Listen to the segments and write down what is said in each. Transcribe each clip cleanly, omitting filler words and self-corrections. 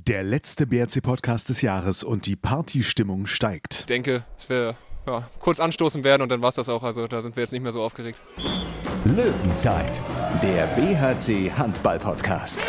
Der letzte BRC-Podcast des Jahres und die Partystimmung steigt. Ich denke, dass wir kurz anstoßen werden und dann war es das auch. Also da sind wir jetzt nicht mehr so aufgeregt. Löwenzeit, der BHC Handball-Podcast.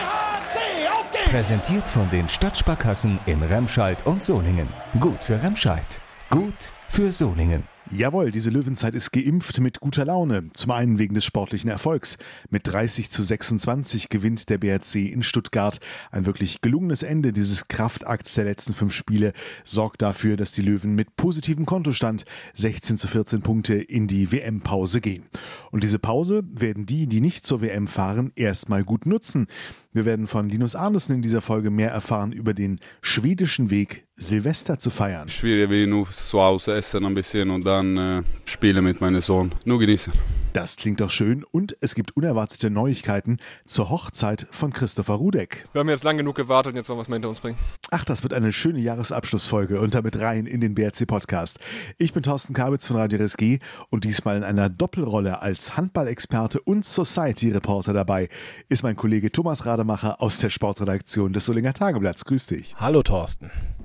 Präsentiert von den Stadtsparkassen in Remscheid und Solingen. Gut für Remscheid, gut für Solingen. Jawohl, diese Löwenzeit ist geimpft mit guter Laune. Zum einen wegen des sportlichen Erfolgs. Mit 30:26 gewinnt der BRC in Stuttgart. Ein wirklich gelungenes Ende dieses Kraftakts der letzten 5 Spiele sorgt dafür, dass die Löwen mit positivem Kontostand 16:14 Punkte in die WM-Pause gehen. Und diese Pause werden die nicht zur WM fahren, erstmal gut nutzen. Wir werden von Linus Arnesen in dieser Folge mehr erfahren über den schwedischen Weg, Silvester zu feiern. Schwierig wie nur zu Hause essen ein bisschen und dann spielen mit meinem Sohn. Nur genießen. Das klingt doch schön und es gibt unerwartete Neuigkeiten zur Hochzeit von Christopher Rudek. Wir haben jetzt lang genug gewartet und jetzt wollen wir es mal hinter uns bringen. Ach, das wird eine schöne Jahresabschlussfolge und damit rein in den BRC-Podcast. Ich bin Thorsten Kabitz von Radio RSG und diesmal in einer Doppelrolle als Handballexperte und Society-Reporter dabei ist mein Kollege Thomas Rademacher aus der Sportredaktion des Solinger Tageblatts. Grüß dich. Hallo Thorsten.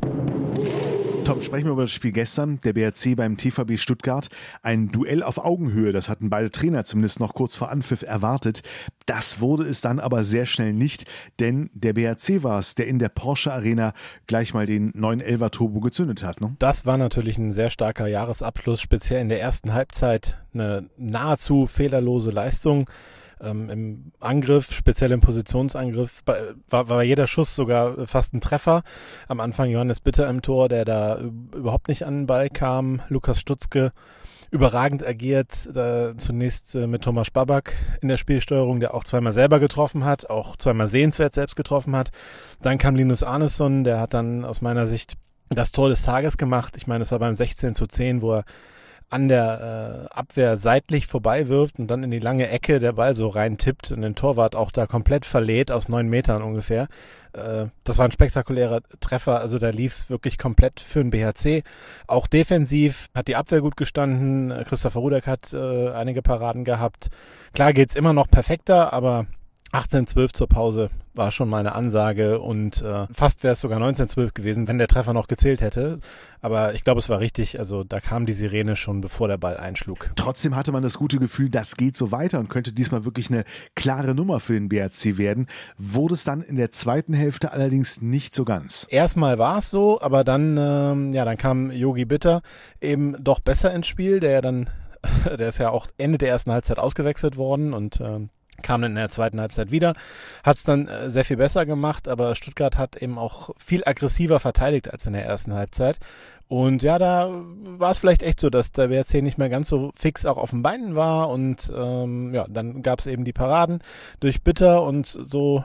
Tom, sprechen wir über das Spiel gestern, der BRC beim TVB Stuttgart. Ein Duell auf Augenhöhe, das hatten beide Trainer zumindest noch kurz vor Anpfiff erwartet. Das wurde es dann aber sehr schnell nicht, denn der BRC war es, der in der Porsche Arena gleich mal den 911er Turbo gezündet hat. Ne? Das war natürlich ein sehr starker Jahresabschluss, speziell in der ersten Halbzeit eine nahezu fehlerlose Leistung. Im Angriff, speziell im Positionsangriff, war jeder Schuss sogar fast ein Treffer. Am Anfang Johannes Bitter im Tor, der da überhaupt nicht an den Ball kam. Lukas Stutzke überragend agiert, zunächst mit Thomas Babak in der Spielsteuerung, der auch zweimal selber getroffen hat, auch zweimal sehenswert selbst getroffen hat. Dann kam Linus Arnesen, der hat dann aus meiner Sicht das Tor des Tages gemacht. Ich meine, es war beim 16:10, wo er an der Abwehr seitlich vorbei wirft und dann in die lange Ecke der Ball so rein tippt und den Torwart auch da komplett verlädt aus 9 Metern ungefähr. Das war ein spektakulärer Treffer, also da lief es wirklich komplett für den BHC. Auch defensiv hat die Abwehr gut gestanden, Christopher Rudek hat einige Paraden gehabt. Klar geht's immer noch perfekter, aber 18:12 zur Pause war schon mal eine Ansage und fast wäre es sogar 19:12 gewesen, wenn der Treffer noch gezählt hätte. Aber ich glaube, es war richtig, also da kam die Sirene schon, bevor der Ball einschlug. Trotzdem hatte man das gute Gefühl, das geht so weiter und könnte diesmal wirklich eine klare Nummer für den BRC werden. Wurde es dann in der zweiten Hälfte allerdings nicht so ganz. Erstmal war es so, aber dann kam Yogi Bitter eben doch besser ins Spiel, der ist ja auch Ende der ersten Halbzeit ausgewechselt worden und kam dann in der zweiten Halbzeit wieder, hat es dann sehr viel besser gemacht, aber Stuttgart hat eben auch viel aggressiver verteidigt als in der ersten Halbzeit. Und ja, da war es vielleicht echt so, dass der BRC nicht mehr ganz so fix auch auf den Beinen war und dann gab es eben die Paraden durch Bitter und so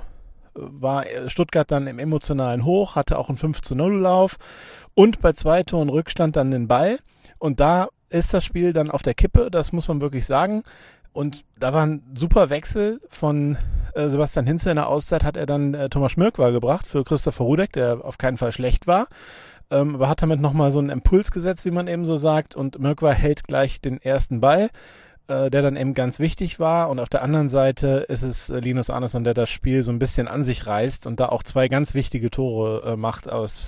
war Stuttgart dann im emotionalen Hoch, hatte auch einen 5:0 und bei 2 Toren Rückstand dann den Ball und da ist das Spiel dann auf der Kippe, das muss man wirklich sagen. Und da war ein super Wechsel von Sebastian Hinze in der Auszeit, hat er dann Thomas Mirkwa gebracht für Christopher Rudek, der auf keinen Fall schlecht war, aber hat damit nochmal so einen Impuls gesetzt, wie man eben so sagt, und Mirkwa hält gleich den ersten Ball, der dann eben ganz wichtig war, und auf der anderen Seite ist es Linus Arnesen, der das Spiel so ein bisschen an sich reißt und da auch 2 ganz wichtige Tore macht aus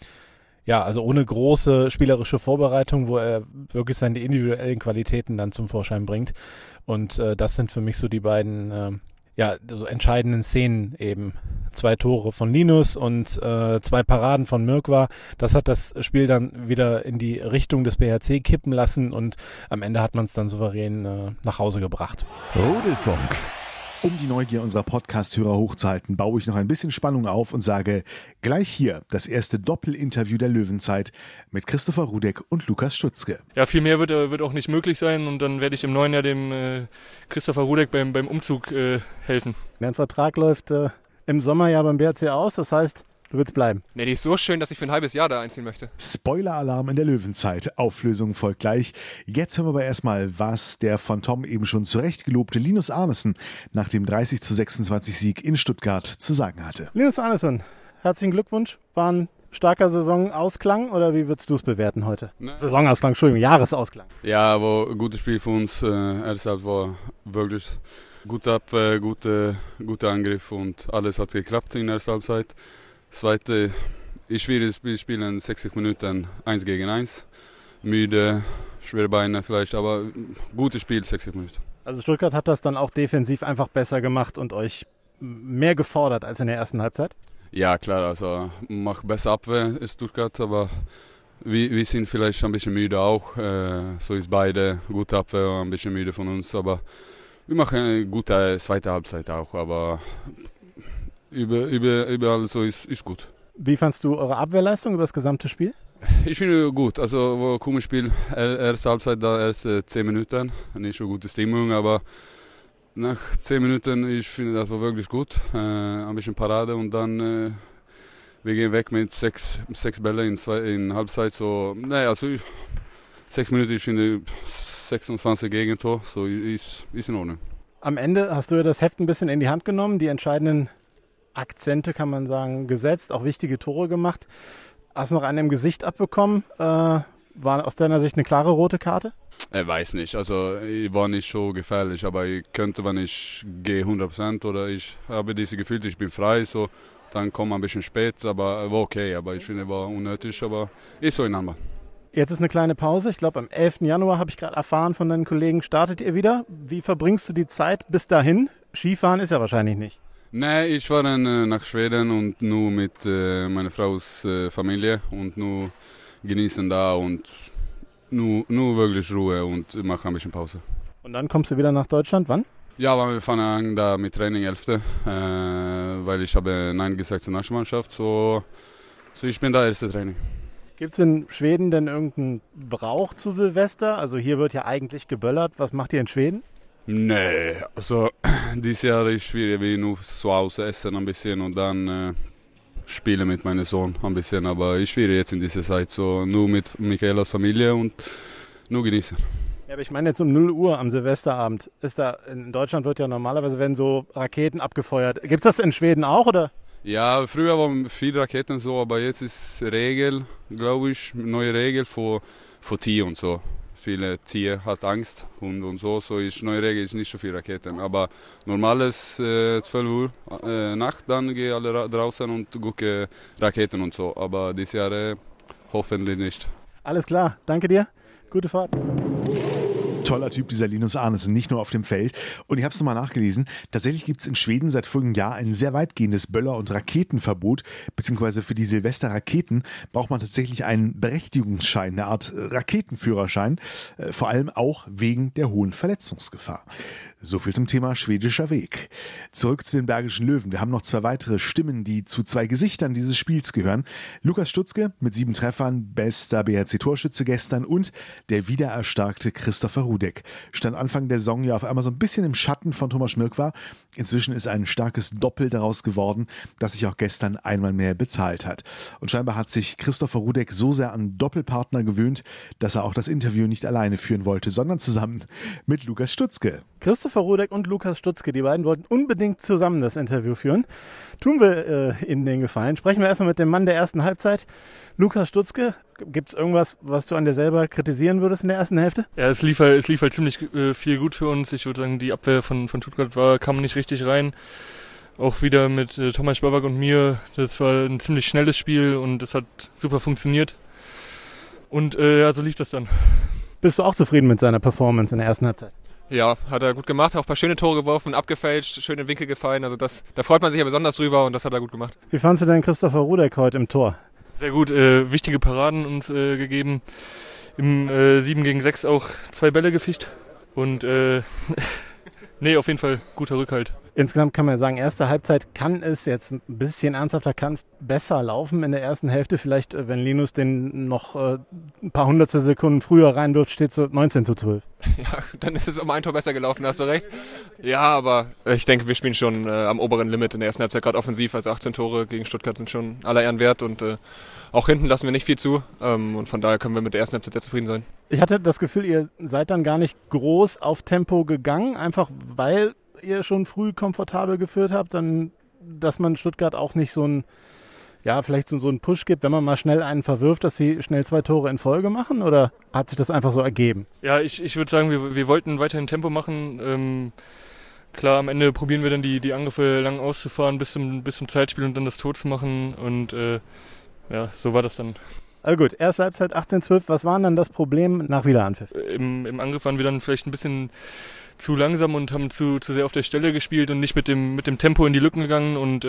also ohne große spielerische Vorbereitung, wo er wirklich seine individuellen Qualitäten dann zum Vorschein bringt. Und das sind für mich so die beiden so entscheidenden Szenen eben. 2 Tore von Linus und 2 Paraden von Mirkwa. Das hat das Spiel dann wieder in die Richtung des BHC kippen lassen und am Ende hat man es dann souverän nach Hause gebracht. Rudelfunk. Um die Neugier unserer Podcast-Hörer hochzuhalten, baue ich noch ein bisschen Spannung auf und sage gleich hier das erste Doppelinterview der Löwenzeit mit Christopher Rudek und Lukas Stutzke. Ja, viel mehr wird auch nicht möglich sein und dann werde ich im neuen Jahr dem Christopher Rudek beim Umzug helfen. Dein Vertrag läuft im Sommer ja beim BRC aus, das heißt, du willst bleiben. Nee, die ist so schön, dass ich für ein halbes Jahr da einziehen möchte. Spoiler-Alarm in der Löwenzeit. Auflösung folgt gleich. Jetzt hören wir aber erstmal, was der von Tom eben schon zurecht gelobte Linus Arnesen nach dem 30:26 Sieg in Stuttgart zu sagen hatte. Linus Arnesen, herzlichen Glückwunsch. War ein starker Saisonausklang oder wie würdest du es bewerten heute? Ne. Saisonausklang, Entschuldigung, Jahresausklang. Ja, aber ein gutes Spiel für uns. Erste Halbzeit war wirklich gute Abwehr, guter Angriff und alles hat geklappt in der ersten Halbzeit. Zweite, ich will spielen 60 Minuten 1 gegen 1. Müde, schwere Beine vielleicht, aber gutes Spiel 60 Minuten. Also Stuttgart hat das dann auch defensiv einfach besser gemacht und euch mehr gefordert als in der ersten Halbzeit? Ja klar, also macht besser Abwehr in Stuttgart, aber wir sind vielleicht ein bisschen müde auch. So ist beide, gute Abwehr, ein bisschen müde von uns, aber wir machen eine gute zweite Halbzeit auch, aber überall so ist gut. Wie fandst du eure Abwehrleistung über das gesamte Spiel? Ich finde gut, also komisches Spiel, erste Halbzeit, da erste 10 Minuten, nicht so gute Stimmung, aber nach 10 Minuten, ich finde das war wirklich gut, ein bisschen Parade und dann wir gehen weg mit 6 Bälle in Halbzeit, so, naja, also 6 Minuten, ich finde 26 Gegentor, so ist in Ordnung. Am Ende hast du ja das Heft ein bisschen in die Hand genommen, die entscheidenden Akzente, kann man sagen, gesetzt, auch wichtige Tore gemacht. Hast du noch einen im Gesicht abbekommen? War aus deiner Sicht eine klare rote Karte? Ich weiß nicht, also ich war nicht so gefährlich, aber ich könnte, wenn ich gehe 100% oder ich habe diese Gefühl, ich bin frei, so, dann komme ein bisschen spät, aber war okay, aber ich finde, war unnötig, aber ist so in Handball. Jetzt ist eine kleine Pause, ich glaube am 11. Januar habe ich gerade erfahren von deinen Kollegen, startet ihr wieder. Wie verbringst du die Zeit bis dahin? Skifahren ist ja wahrscheinlich nicht. Nee, ich war dann nach Schweden und nur mit meiner Frau's Familie und nur genießen da und nur wirklich Ruhe und machen ein bisschen Pause. Und dann kommst du wieder nach Deutschland, wann? Ja, aber wir fangen an da mit Training 11. Weil ich habe Nein gesagt zur Nationalmannschaft, so ich bin da erste Training. Gibt es in Schweden denn irgendeinen Brauch zu Silvester? Also hier wird ja eigentlich geböllert. Was macht ihr in Schweden? Nee, also dieses Jahr ist schwierig, wir nur zu Hause essen ein bisschen und dann spielen mit meinem Sohn ein bisschen, aber ich spiele jetzt in dieser Zeit so nur mit Michaelas Familie und nur genießen. Ja, aber ich meine jetzt um 0 Uhr am Silvesterabend, ist da, in Deutschland wird ja normalerweise werden so Raketen abgefeuert. Gibt es das in Schweden auch, oder? Ja, früher waren viele Raketen so, aber jetzt ist Regel, glaube ich, neue Regel für Tiere und so. Viele Tiere hat Angst, Hund und so ist neue Regel, ist nicht so viele Raketen. Aber normales 12 Uhr Nacht, dann gehen alle draußen und gucken Raketen und so. Aber dieses Jahr hoffentlich nicht. Alles klar, danke dir, gute Fahrt. Toller Typ, dieser Linus Arnesen, nicht nur auf dem Feld. Und ich habe es nochmal nachgelesen, tatsächlich gibt es in Schweden seit folgendem Jahr ein sehr weitgehendes Böller- und Raketenverbot, beziehungsweise für die Silvesterraketen braucht man tatsächlich einen Berechtigungsschein, eine Art Raketenführerschein, vor allem auch wegen der hohen Verletzungsgefahr. So viel zum Thema schwedischer Weg. Zurück zu den Bergischen Löwen. Wir haben noch 2 weitere Stimmen, die zu 2 Gesichtern dieses Spiels gehören. Lukas Stutzke mit 7 Treffern, bester BHC-Torschütze gestern und der wiedererstarkte Christopher Rudek. Stand Anfang der Saison ja auf einmal so ein bisschen im Schatten von Thomas Schmirk war. Inzwischen ist ein starkes Doppel daraus geworden, das sich auch gestern einmal mehr bezahlt hat. Und scheinbar hat sich Christopher Rudek so sehr an Doppelpartner gewöhnt, dass er auch das Interview nicht alleine führen wollte, sondern zusammen mit Lukas Stutzke. Christopher Rudek und Lukas Stutzke, die beiden wollten unbedingt zusammen das Interview führen. Tun wir Ihnen den Gefallen. Sprechen wir erstmal mit dem Mann der ersten Halbzeit. Lukas Stutzke, gibt es irgendwas, was du an dir selber kritisieren würdest in der ersten Hälfte? Ja, es lief halt ziemlich viel gut für uns. Ich würde sagen, die Abwehr von Stuttgart kam nicht richtig rein. Auch wieder mit Thomas Babak und mir. Das war ein ziemlich schnelles Spiel und das hat super funktioniert. Und so lief das dann. Bist du auch zufrieden mit seiner Performance in der ersten Halbzeit? Ja, hat er gut gemacht, auch ein paar schöne Tore geworfen, abgefälscht, schön in Winkel gefallen. Also da freut man sich ja besonders drüber und das hat er gut gemacht. Wie fandst du denn Christopher Rudek heute im Tor? Sehr gut, wichtige Paraden uns gegeben. Im 7 gegen 6 auch 2 Bälle gefischt. Und nee, auf jeden Fall guter Rückhalt. Insgesamt kann man sagen, erste Halbzeit kann es jetzt ein bisschen ernsthafter, kann es besser laufen in der ersten Hälfte. Vielleicht, wenn Linus den noch ein paar hundertstel Sekunden früher reinwirft, steht es so 19:12. Ja, dann ist es um ein Tor besser gelaufen, hast du recht. Ja, aber ich denke, wir spielen schon am oberen Limit in der ersten Halbzeit, gerade offensiv. Also 18 Tore gegen Stuttgart sind schon aller Ehren wert und auch hinten lassen wir nicht viel zu. Und von daher können wir mit der ersten Halbzeit sehr zufrieden sein. Ich hatte das Gefühl, ihr seid dann gar nicht groß auf Tempo gegangen, einfach weil ihr schon früh komfortabel geführt habt, dann, dass man Stuttgart auch nicht so ein, ja, vielleicht so einen Push gibt, wenn man mal schnell einen verwirft, dass sie schnell 2 Tore in Folge machen, oder hat sich das einfach so ergeben? Ja, ich würde sagen, wir wollten weiterhin Tempo machen, Klar, am Ende probieren wir dann die Angriffe lang auszufahren bis zum Zeitspiel und dann das Tor zu machen und so war das dann. Also gut, erste Halbzeit 18:12. Was war dann das Problem nach Wiederanpfiff? Im Angriff waren wir dann vielleicht ein bisschen zu langsam und haben zu sehr auf der Stelle gespielt und nicht mit dem Tempo in die Lücken gegangen und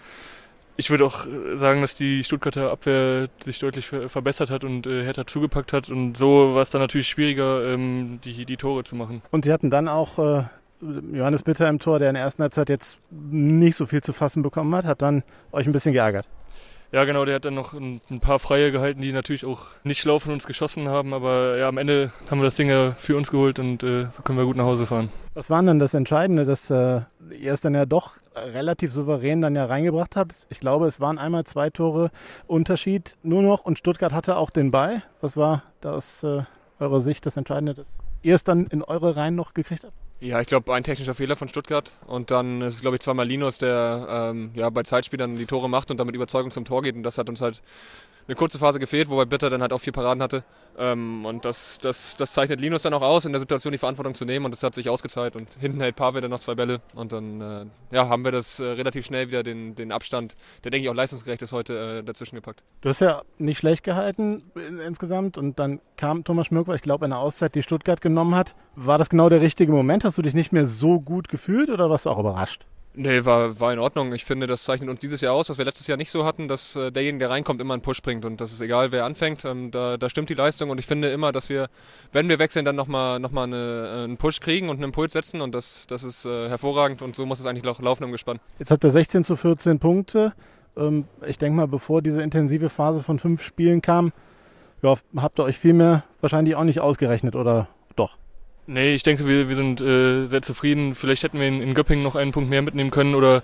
ich würde auch sagen, dass die Stuttgarter Abwehr sich deutlich verbessert hat und härter zugepackt hat und so war es dann natürlich schwieriger, die Tore zu machen. Und Sie hatten dann auch Johannes Bitter im Tor, der in der ersten Halbzeit jetzt nicht so viel zu fassen bekommen hat dann euch ein bisschen geärgert. Ja genau, der hat dann noch ein paar Freie gehalten, die natürlich auch nicht schlau von uns geschossen haben, aber ja, am Ende haben wir das Ding ja für uns geholt und so können wir gut nach Hause fahren. Was war denn das Entscheidende, dass ihr es dann ja doch relativ souverän dann ja reingebracht habt? Ich glaube, es waren einmal 2 Tore Unterschied nur noch und Stuttgart hatte auch den Ball. Was war da aus eurer Sicht das Entscheidende, dass ihr es dann in eure Reihen noch gekriegt habt? Ja, ich glaube, ein technischer Fehler von Stuttgart und dann ist es, glaube ich, zweimal Linus, der bei Zeitspielern die Tore macht und dann mit Überzeugung zum Tor geht und das hat uns halt eine kurze Phase gefehlt, wobei Bitter dann halt auch 4 Paraden hatte und das zeichnet Linus dann auch aus, in der Situation die Verantwortung zu nehmen und das hat sich ausgezahlt und hinten hält Pavel dann noch 2 Bälle und dann haben wir das relativ schnell wieder den Abstand, der denke ich auch leistungsgerecht ist, heute dazwischen gepackt. Du hast ja nicht schlecht gehalten insgesamt und dann kam Thomas Schmirk, ich glaube, eine Auszeit, die Stuttgart genommen hat. War das genau der richtige Moment? Hast du dich nicht mehr so gut gefühlt oder warst du auch überrascht? Nee, war in Ordnung. Ich finde, das zeichnet uns dieses Jahr aus, was wir letztes Jahr nicht so hatten, dass derjenige, der reinkommt, immer einen Push bringt und das ist egal, wer anfängt. Da stimmt die Leistung und ich finde immer, dass wir, wenn wir wechseln, dann nochmal einen Push kriegen und einen Impuls setzen und das ist hervorragend und so muss es eigentlich auch laufen im Gespann. Jetzt habt ihr 16:14 Punkte. Ich denke mal, bevor diese intensive Phase von 5 Spielen kam, habt ihr euch viel mehr wahrscheinlich auch nicht ausgerechnet oder doch? Nee, ich denke, wir sind sehr zufrieden. Vielleicht hätten wir in Göppingen noch einen Punkt mehr mitnehmen können oder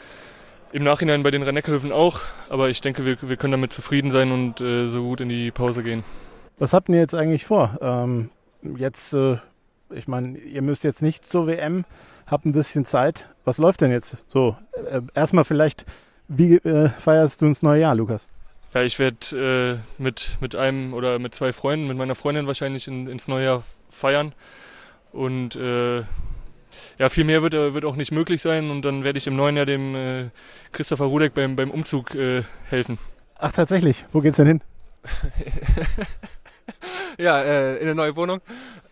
im Nachhinein bei den Rhein-Neckar-Löwen auch. Aber ich denke, wir können damit zufrieden sein und so gut in die Pause gehen. Was habt ihr jetzt eigentlich vor? Ich meine, ihr müsst jetzt nicht zur WM, habt ein bisschen Zeit. Was läuft denn jetzt so? Erstmal vielleicht, wie feierst du ins neue Jahr, Lukas? Ja, ich werde mit einem oder mit 2 Freunden, mit meiner Freundin wahrscheinlich ins neue Jahr feiern. Und viel mehr wird auch nicht möglich sein und dann werde ich im neuen Jahr dem Christopher Rudek beim Umzug helfen. Ach tatsächlich, wo geht's denn hin? In eine neue Wohnung.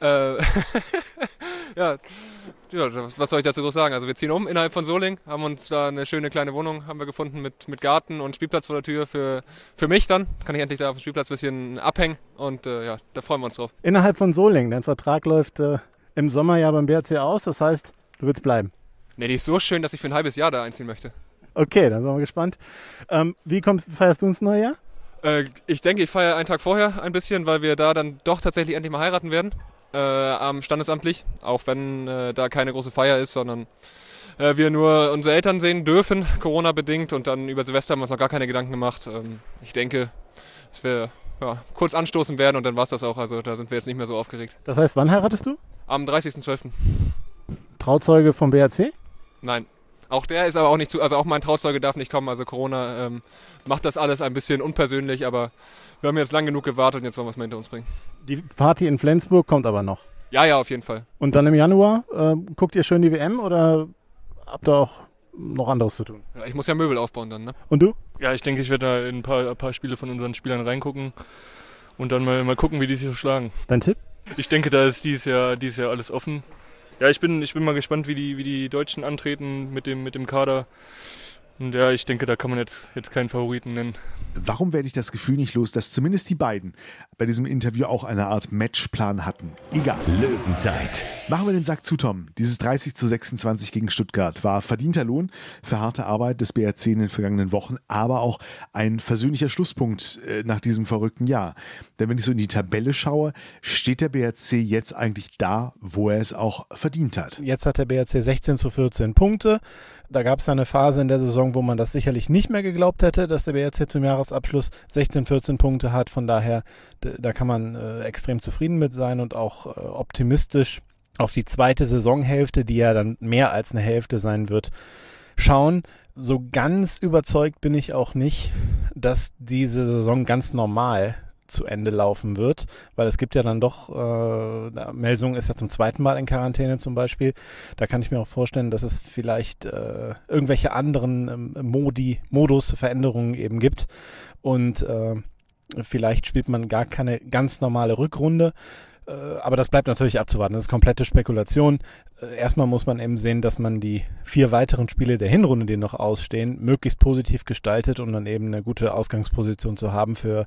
Was soll ich dazu groß sagen? Also wir ziehen um innerhalb von Solingen, haben uns da eine schöne kleine Wohnung haben wir gefunden mit Garten und Spielplatz vor der Tür für mich dann. Kann ich endlich da auf dem Spielplatz ein bisschen abhängen und da freuen wir uns drauf. Innerhalb von Solingen, dein Vertrag läuft im Sommer ja beim BRC aus, das heißt, du willst bleiben. Nee, die ist so schön, dass ich für ein halbes Jahr da einziehen möchte. Okay, dann sind wir gespannt. Wie feierst du ins neue Jahr? Ich denke, ich feiere einen Tag vorher ein bisschen, weil wir da dann doch tatsächlich endlich mal heiraten werden. Standesamtlich, auch wenn da keine große Feier ist, sondern wir nur unsere Eltern sehen dürfen, Corona-bedingt und dann über Silvester haben wir uns noch gar keine Gedanken gemacht. Ich denke, dass wir kurz anstoßen werden und dann war es das auch, also da sind wir jetzt nicht mehr so aufgeregt. Das heißt, wann heiratest du? Am 30.12. Trauzeuge vom BRC? Nein. Auch der ist aber auch nicht also auch mein Trauzeuge darf nicht kommen, also Corona macht das alles ein bisschen unpersönlich, aber wir haben jetzt lang genug gewartet und jetzt wollen wir es mal hinter uns bringen. Die Party in Flensburg kommt aber noch? Ja, auf jeden Fall. Und dann im Januar, guckt ihr schön die WM oder habt ihr auch noch anderes zu tun? Ja, ich muss ja Möbel aufbauen dann, ne? Und du? Ja, ich denke, ich werde da in ein paar Spiele von unseren Spielern reingucken und dann mal gucken, wie die sich so schlagen. Dein Tipp? Ich denke, da ist dieses Jahr alles offen. Ja, ich bin mal gespannt, wie die Deutschen antreten mit dem Kader. Und ja, ich denke, da kann man jetzt keinen Favoriten nennen. Warum werde ich das Gefühl nicht los, dass zumindest die beiden bei diesem Interview auch eine Art Matchplan hatten? Egal. Löwenzeit. Machen wir den Sack zu, Tom. Dieses 30:26 gegen Stuttgart war verdienter Lohn für harte Arbeit des BRC in den vergangenen Wochen, aber auch ein versöhnlicher Schlusspunkt nach diesem verrückten Jahr. Denn wenn ich so in die Tabelle schaue, steht der BRC jetzt eigentlich da, wo er es auch verdient hat. Jetzt hat der BRC 16:14 Punkte. Da gab es eine Phase in der Saison, wo man das sicherlich nicht mehr geglaubt hätte, dass der BRC zum Jahresabschluss 16-14 Punkte hat. Von daher, da kann man extrem zufrieden mit sein und auch optimistisch auf die zweite Saisonhälfte, die ja dann mehr als eine Hälfte sein wird, schauen. So ganz überzeugt bin ich auch nicht, dass diese Saison ganz normal zu Ende laufen wird, weil es gibt ja dann doch, Melsung ist ja zum 2. Mal in Quarantäne zum Beispiel, da kann ich mir auch vorstellen, dass es vielleicht irgendwelche anderen Modusveränderungen eben gibt und vielleicht spielt man gar keine ganz normale Rückrunde, aber das bleibt natürlich abzuwarten. Das ist komplette Spekulation. Erstmal muss man eben sehen, dass man die 4 weiteren Spiele der Hinrunde, die noch ausstehen, möglichst positiv gestaltet, um dann eben eine gute Ausgangsposition zu haben für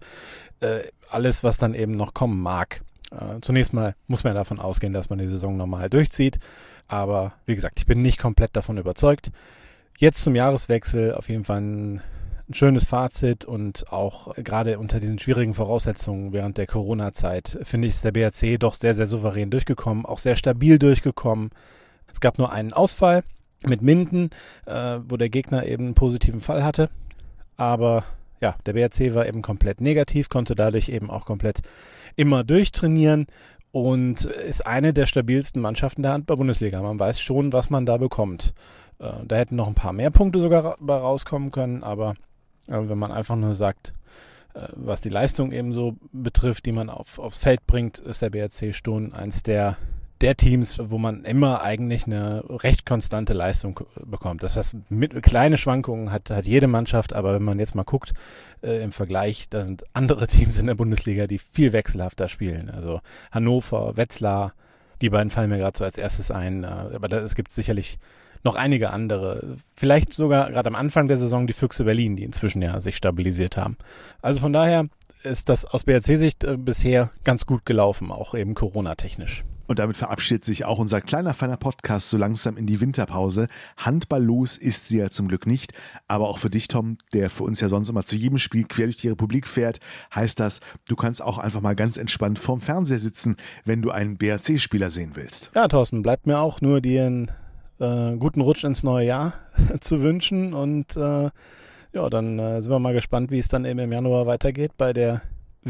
alles, was dann eben noch kommen mag. Zunächst mal muss man davon ausgehen, dass man die Saison normal durchzieht. Aber wie gesagt, ich bin nicht komplett davon überzeugt. Jetzt zum Jahreswechsel auf jeden Fall ein schönes Fazit und auch gerade unter diesen schwierigen Voraussetzungen während der Corona-Zeit, finde ich, ist der BHC doch sehr, sehr souverän durchgekommen, auch sehr stabil durchgekommen. Es gab nur einen Ausfall mit Minden, wo der Gegner eben einen positiven Fall hatte. Aber ja, der BHC war eben komplett negativ, konnte dadurch eben auch komplett immer durchtrainieren und ist eine der stabilsten Mannschaften der Handball-Bundesliga. Man weiß schon, was man da bekommt. Da hätten noch ein paar mehr Punkte sogar rauskommen können, aber wenn man einfach nur sagt, was die Leistung eben so betrifft, die man aufs Feld bringt, ist der BHC schon eins der Teams, wo man immer eigentlich eine recht konstante Leistung bekommt. Das heißt, kleine Schwankungen hat jede Mannschaft, aber wenn man jetzt mal guckt, im Vergleich, da sind andere Teams in der Bundesliga, die viel wechselhafter spielen. Also Hannover, Wetzlar, die beiden fallen mir gerade so als erstes ein, aber es gibt sicherlich noch einige andere, vielleicht sogar gerade am Anfang der Saison die Füchse Berlin, die inzwischen ja sich stabilisiert haben. Also von daher ist das aus BHC-Sicht bisher ganz gut gelaufen, auch eben Corona-technisch. Und damit verabschiedet sich auch unser kleiner, feiner Podcast so langsam in die Winterpause. Handballlos ist sie ja zum Glück nicht, aber auch für dich, Tom, der für uns ja sonst immer zu jedem Spiel quer durch die Republik fährt, heißt das, du kannst auch einfach mal ganz entspannt vorm Fernseher sitzen, wenn du einen BHC-Spieler sehen willst. Ja, Thorsten, bleibt mir auch nur dir einen guten Rutsch ins neue Jahr zu wünschen und dann sind wir mal gespannt, wie es dann eben im Januar weitergeht bei der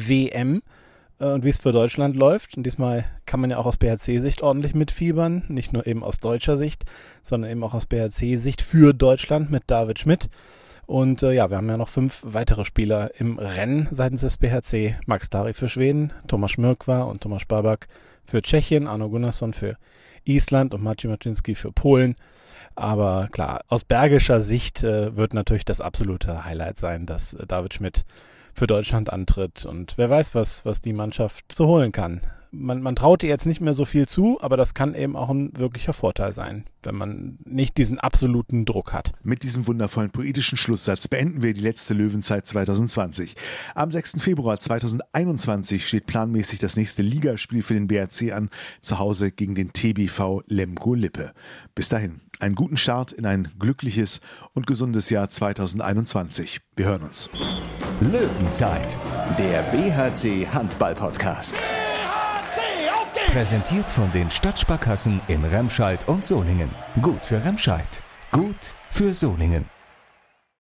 WM und wie es für Deutschland läuft. Und diesmal kann man ja auch aus BHC-Sicht ordentlich mitfiebern, nicht nur eben aus deutscher Sicht, sondern eben auch aus BHC-Sicht für Deutschland mit David Schmidt. Und wir haben ja noch 5 weitere Spieler im Rennen seitens des BHC. Max Dari für Schweden, Tomasz Mrkwa und Tomasz Babak für Tschechien, Arno Gunnarsson für Island und Maciej Maczynski für Polen. Aber klar, aus bergischer Sicht wird natürlich das absolute Highlight sein, dass David Schmidt für Deutschland antritt. Und wer weiß, was die Mannschaft zu holen kann. Man traut ihr jetzt nicht mehr so viel zu, aber das kann eben auch ein wirklicher Vorteil sein, wenn man nicht diesen absoluten Druck hat. Mit diesem wundervollen poetischen Schlusssatz beenden wir die letzte Löwenzeit 2020. Am 6. Februar 2021 steht planmäßig das nächste Ligaspiel für den BHC an, zu Hause gegen den TBV Lemgo-Lippe. Bis dahin, einen guten Start in ein glückliches und gesundes Jahr 2021. Wir hören uns. Löwenzeit, der BHC Handball-Podcast. Präsentiert von den Stadtsparkassen in Remscheid und Solingen. Gut für Remscheid, gut für Solingen.